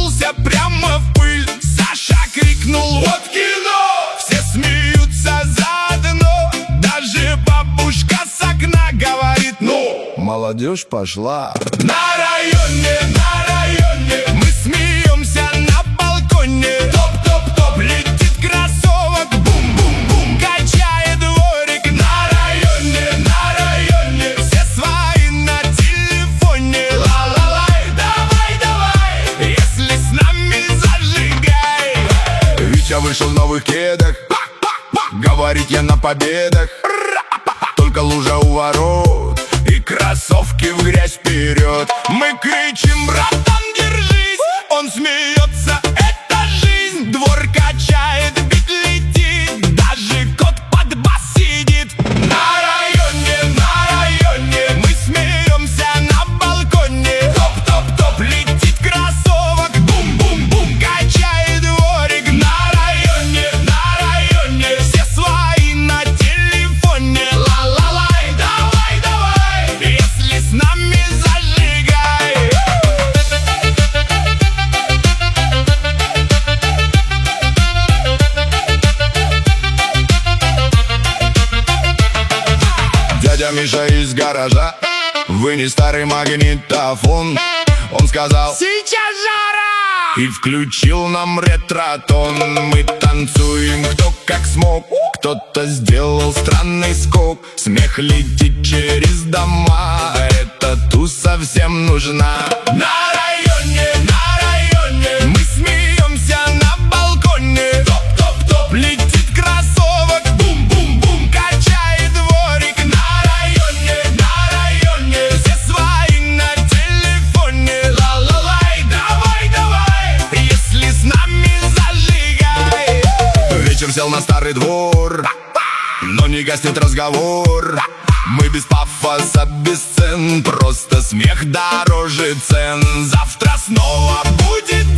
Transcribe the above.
грохнулся прямо в пыль. Саша крикнул: вот кино! Все смеются заодно. Даже бабушка с окна говорит: ну, молодежь пошла. На районе мы смеемся на балконе. Топ-топ-топ, летит кроссовок, бум-бум-бум, качает дворик. На районе все свои на телефоне. Ла-ла-лай, давай, если с нами зажигай. Витя вышел в новых кедах, говорит: я на победах. Только лужа у ворот И кроссовки в грязь вперед. Мы кричим: братан, держись! Он смеется: это жизнь. Двор качает, бит летит, даже кот под бас сидит. На районе мы смеемся на балконе. Топ-топ-топ, летит кроссовок, бум-бум-бум, качает дворик. На районе все свои на телефоне. Ла-ла-лай, давай, если с нами зажигай. Дядя Миша из гаража вынес старый магнитофон. Он сказал: Сейчас жара! и включил нам ретро-тон. Мы танцуем кто как смог. Кто-то сделал странный скок. Смех летит через дома. Эта туса всем нужна. На районе мы смеемся на балконе. Топ-топ-топ, летит кроссовок, бум-бум-бум, качает дворик. На районе все свои на телефоне. Ла-ла-лай, давай, если с нами зажигай. Вечер сел на старый двор, но не гаснет разговор. Мы без пафоса, без сцен, просто смех дороже цен. Завтра снова будет